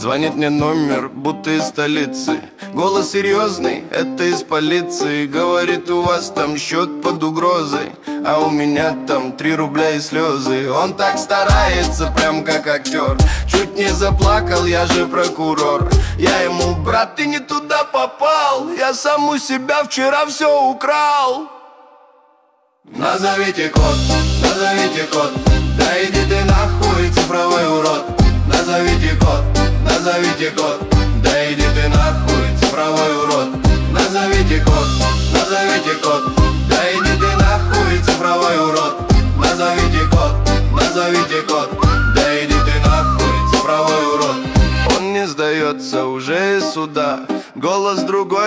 Звонит мне номер, будто из столицы. Голос серьезный, это из полиции. Говорит, у вас там счет под угрозой, а у меня там 3 рубля и слезы. Он так старается, прям как актер. Чуть не заплакал, я же прокурор. Я ему: брат, ты не туда попал, я сам у себя вчера все украл. Назовите код, да иди ты нахуй, цифровой урод. Назовите код, да иди ты нахуй, цифровой урод. Назовите код, да иди ты нахуй, цифровой урод. Назовите код, да иди ты нахуй, цифровой урод. Он не сдается уже из суда,